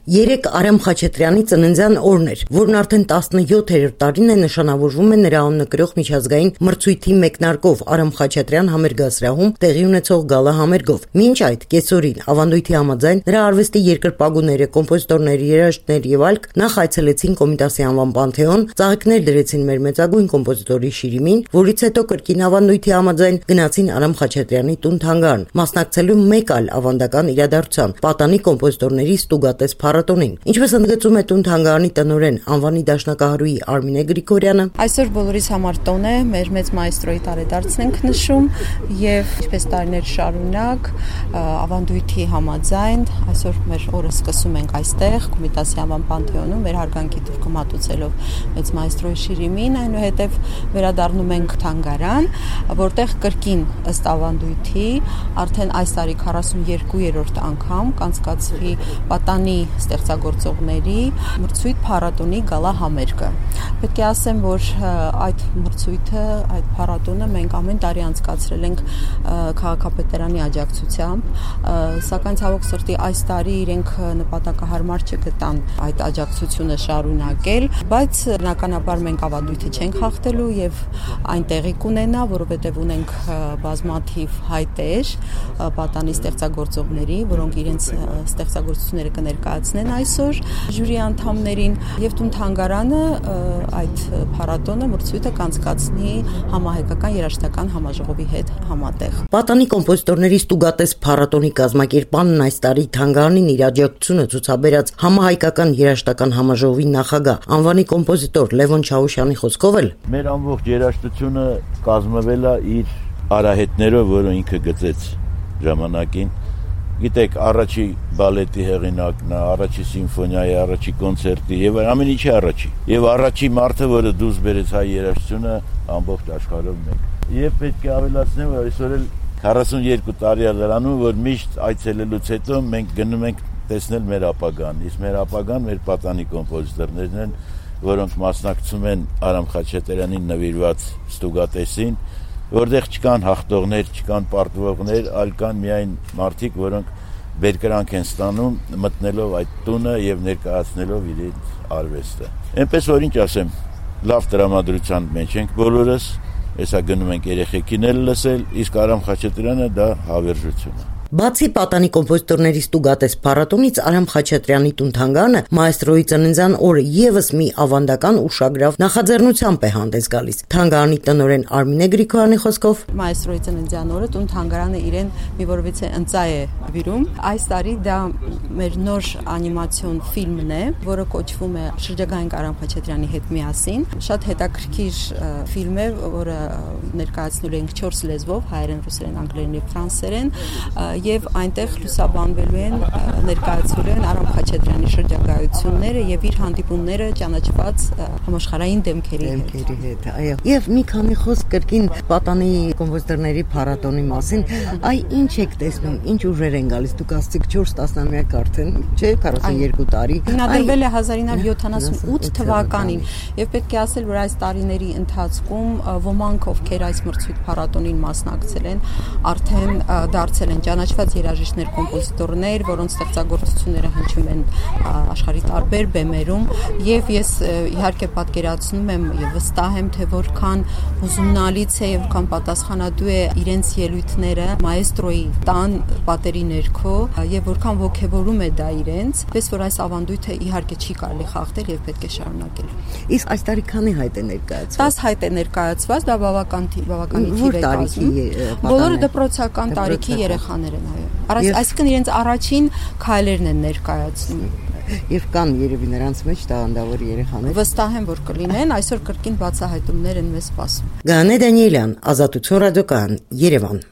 Երեկ Արամ Խաչատրյանի ծննդյան օրն էր, որն արդեն 17-րդ տարին է նշանավորվում է նրա անունը կրող միջազգային մրցույթի մեկնարկով Արամ Խաչատրյան համերգասրահում տեղի ունեցող գալա համերգով։ Մինչ այդ կեսօրին ավանդույթի համաձայն նրա արվեստի երկրպագուները, կոմպոզիտորներ, երաժիշտներ եւ այլք նախ այցելեցին Կոմիտասի անվան Պանթեոն, ծաղիկներ դրեցին մեր մեծագույն կոմպոզիտորի շիրիմին, որից հետո կրկին ավանդույթի համաձայն գնացին Արամ Խաչատրյանի տուն-թանգարան, մասնակցելու մեկ այլ ավանդական իրադարձության՝ պատանի կոմպոզիտորների ստուգատես փառատոնին։ Ինչպես ընդգծում է տուն-թանգարանի տնօրեն անվանի դաշնակահարուհի Արմինե Գրիգորյանը, այսօր բոլորիս համար տոն է, մեր մեծ մայստրոյի տարեդարձն ենք նշում եւ ինչպես տարիներ շարունակ ավանդույթի համաձայն այսօր մեր օրը սկսում ենք այստեղ Կոմիտասի անվան Պանթեոնում մեր հարգանքի դուրքը մատուցելով մեծ մայստրոյի շիրիմին, այնուհետև վերադառնում ենք թանգարան, որտեղ կրկին ըստ ավանդույթի արդեն այս տարի 42-րդ անգամ կանցկացվի պատանի ստեղծագործողների մրցույթ փառատոնի գալա համերգը։ Պետք է ասեմ, որ այդ մրցույթը, այդ փառատոնը մենք ամեն տարի անցկացրել ենք քաղաքապետարանի աջակցությամբ, սակայն ցավոք սրտի այս տարի իրենք նպատակահարմար չգտան այդ աջակցությունը շարունակել, բայց բնականաբար մենք ավանդույթը չենք հաղթելու եւ այն տեղի կունենա, որովհետեւ ունենք բազմաթիվ հայտեր պատանի ստեղծագործողների, որոնք իրենց ստեղծագործությունները կներկայացնեն այսօր ժյուրի անդամներին եւ տուն-թանգարանը այդ փառատոնը մրցույթը կանցկացնի համահայկական երաժշտական համաժողովի հետ համատեղ։ Պատանի կոմպոզիտորների ստուգատես փառատոնի կազմակերպանն այս տարի թանգարանին իր աջակցությունը ցուցաբերած համահայկական երաժշտական համաժողովի նախագահ անվանի կոմպոզիտոր Լևոն Չաուշյանի խոսքով էլ մեր ամբողջ երաժշտությունը կազմվել է իր արահետներով, որը ինքը գծեց ժամանակին։ Գիտեք, առաջի բալետի հեղինակն է, առաջի սիմֆոնիայի, առաջի կոնցերտի եւ ամեն ինչի առաջի։ Եվ առաջի մարդը, որը դուրս բերեց հայ երաժշտությունը ամբողջ աշխարհով մեկ։ Եվ պետք է ավելացնեմ, որ այսօր էլ 42 տարի է դրանում, որ միշտ այցելելուց հետո մենք գնում ենք տեսնել մեր ապագան։ Իսկ մեր ապագան մեր պատանի կոմպոզիտորներն են, որոնք մասնակցում են Արամ Խաչատրյանին նվիրված ստուգատեսին, որտեղ չկան հաղթողներ, չկան պարտվողներ, այլ կան միայն մարդիկ, որոնք բերկրանք են ստանում մտնելով այդ տունը եւ ներկայացնելով իրենց արվեստը։ Էնպես որ ինչ ասեմ, լավ տրամադրության մեջ ենք բոլորս, հեսա գնում ենք երեխեքին էլ լսել, իսկ Արամ Խաչատրյանը դա հավերժություն է։ Բացի պատանի կոմպոզիտորների ստուգատես փառատոնից Արամ Խաչատրյանի տուն-թանգարանը մայստրոյի ծննդյան օրը եւս մի ավանդական ուշագրավ նախաձեռնությամբ է հանդես գալիս։ Թանգարանի տնօրեն Արմինե Գրիգորյանի խոսքով մայստրոյի ծննդյան օրը տուն-թանգարանը իրեն մի որովհետեւ ընծայ է վիրում։ Այս տարի դա մեր նոր անիմացիոն ֆիլմն է, որը կոչվում է Շրջագայինք Արամ Խաչատրյանի հետ միասին։ Շատ հետաքրքիր ֆիլմ է, որը ներկայացնելու ենք 4 լեզվով՝ հայերեն, ռուսերեն, անգլերեն եւ ֆրանսերեն։ Եվ այնտեղ լուսաբանվելու են ներկայացվելու են Արամ Խաչատրյանի շրջագայությունները եւ իր հանդիպումները ճանաչված համաշխարհային դեմքերի հետ։ Այո։ Եվ մի քանի խոսք կրկին պատանի կոմպոզիտորների փառատոնի մասին, այ ինչ եք տեսնում, ինչ ուժեր են գալիս, դուք ասացիք 4 տասնամյակ արդեն, չէ, 42 տարի։ Հիմնադրվել է 1978 թվականին եւ պետք է ասել, որ այս տարիների ընթացքում ոմանք, ովքեր այս մրցույթ փառատոնին մասնակցել են, արդեն դարձել են ճանաչված երաժիշտներ, կոմպոզիտորներ, որոնց ստեղծագործությունները հնչում են աշխարհի տարբեր բեմերում եւ ես իհարկե պատկերացնում եմ եւ վստահ եմ, թե որքան հուզումնալից է եւ որքան պատասխանատու է իրենց ելույթները մայստրոյի տան պատերի ներքո եւ որքան ոգեվորում է դա իրենց, պես որ այս ավանդույթը իհարկե չի կարելի խախտել եւ պետք է շարունակել։ Իսկ այս տարի քանի հայտ է ներկայացված։ 10 հայտ է ներկայացված, դա բավականի թիվ է կազմում։ Բոլորը դպրոցական տարիքի երեխաներ են, այո։ Այսինքն իրենց առաջին քայլերն են ներկայացնում։ Եվ կան երևի նրանց մեջ տաղանդավոր երեխաներ։ Վստահ եմ, որ կլինեն, այսօր կրկին բացահայտումներ են մեզ սպասում։ Գանե Դանիելյան, Ազատություն ռադիոկայան, Երևան։